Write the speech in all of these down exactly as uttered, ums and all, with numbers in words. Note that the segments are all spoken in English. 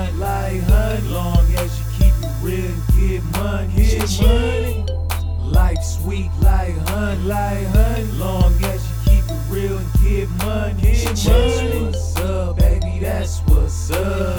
hunt like honey. Long as you keep it real and get money, get money. Life sweet like honey, like honey. Long as you keep it real and get money, get money. That's what's up, baby, that's what's up.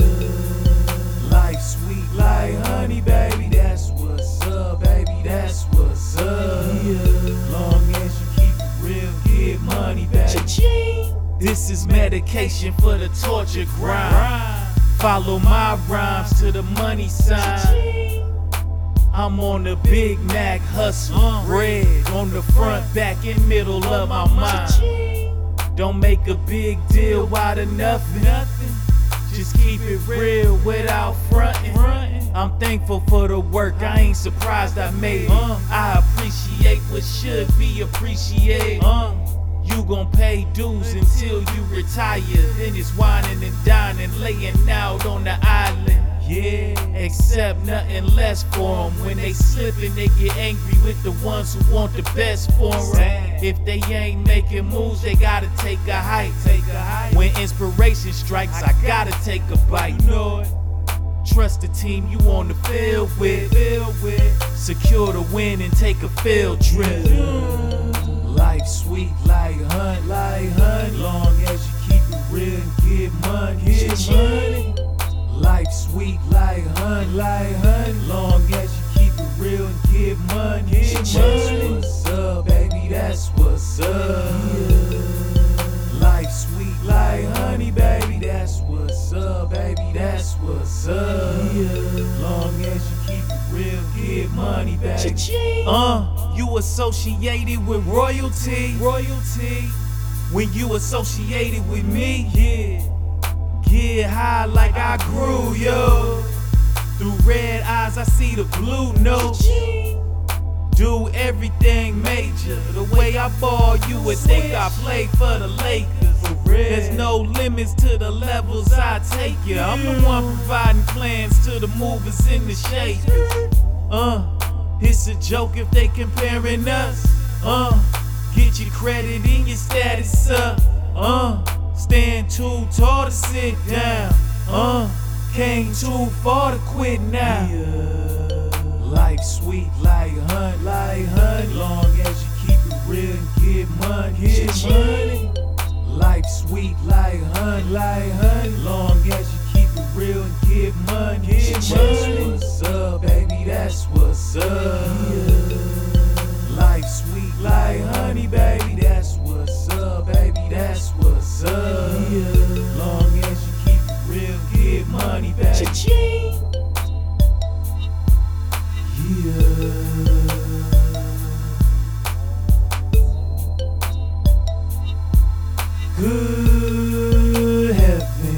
Life sweet like honey, baby, that's what's up, baby, that's what's up. Long as you keep it real, get money, baby. This is medication for the torture grind. Follow my rhymes to the money sign. I'm on the Big Mac hustle, bread on the front, back, and middle of my mind. Don't make a big deal out of nothing. Just keep it real without fronting. I'm thankful for the work, I ain't surprised I made it. I appreciate what should be appreciated. You gon' pay dues until you retire. Then it's whining and dining, laying out on the island. Yeah, accept nothing less for them. When they slippin', they get angry with the ones who want the best for them. If they ain't making moves, they gotta take a hike. When inspiration strikes, I gotta take a bite. Trust the team you on the field with. Secure the win and take a field trip. Life sweet like honey, like honey. Long as you keep it real and get money, get money. Life sweet like honey, like honey. Long as you keep it real and get money, get money. That's what's up, baby, that's what's up. Life sweet like honey, baby, that's what's up, baby, that's what's up. Long as you keep it real, get money, baby. Uh, you associated with royalty, royalty. When you associated with me, yeah. Get high like I grew, yo. Through red eyes, I see the blue note. Do everything major. The way I ball, you would think I played for the Lakers. There's no limits to the levels I take you. I'm the one providing plans to the movers and the shakers. Uh, it's a joke if they comparing us. Uh, get your credit and your status up. Uh. Stand too tall to sit down. Uh, came too far to quit now. Life sweet like honey, like honey. Long as you keep it real and get money, get money. Life sweet like honey, like honey. Long as you keep it real and get money, get money. What's up, baby? That's what's up. Life sweet like honey, baby. That's what's up, baby. That's what's up. Long as you keep it real, get money, baby. Yeah. Good heaven.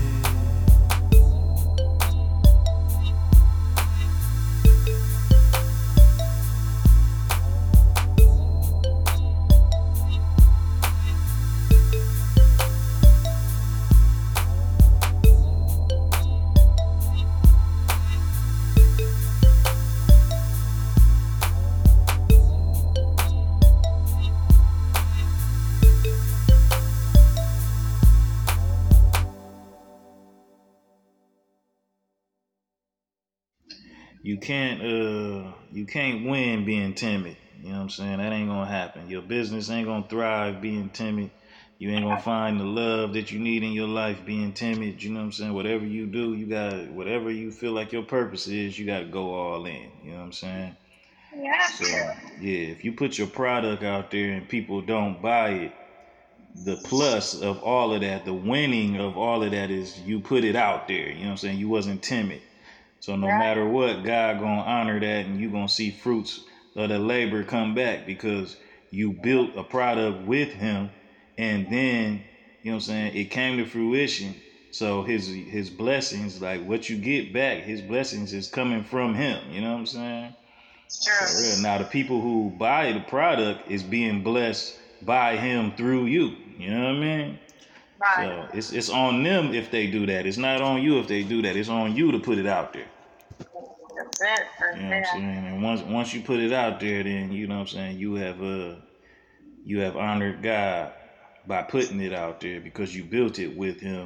You can't uh you can't win being timid. You know what I'm saying? That ain't gonna happen. Your business ain't gonna thrive being timid. You ain't gonna find the love that you need in your life being timid. You know what I'm saying? Whatever you do, you gotta whatever you feel like your purpose is, you gotta go all in. You know what I'm saying? Yeah. So yeah, if you put your product out there and people don't buy it, the plus of all of that, the winning of all of that is you put it out there. You know what I'm saying? You wasn't timid. So no Right. matter what, God gonna honor that, and you gonna see fruits of the labor come back because you built a product with Him, and then you know what I'm saying, it came to fruition. So His His blessings, like what you get back, His blessings is coming from Him. You know what I'm saying? True. For real. Now the people who buy the product is being blessed by Him through you. You know what I mean? Right. So it's it's on them if they do that. It's not on you if they do that. It's on you to put it out there. That's it. You know That's what I'm it. saying? And once once you put it out there, then you know what I'm saying, you have uh you have honored God by putting it out there because you built it with Him,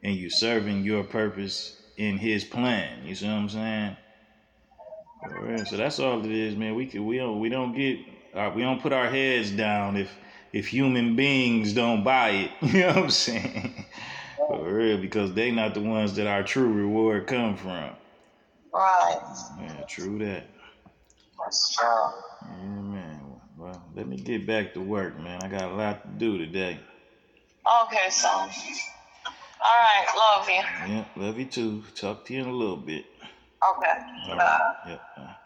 and you serving your purpose in His plan. You see what I'm saying? For real. So that's all it is, man. We can we don't we don't get uh, we don't put our heads down if if human beings don't buy it. You know what I'm saying? For real, because they not the ones that our true reward come from. Right. Yeah, true that. That's true. Yeah, man. Well, let me get back to work, man. I got a lot to do today. Okay, so. All right, love you. Yeah, love you too. Talk to you in a little bit. Okay. All Bye. right. Yep. Uh,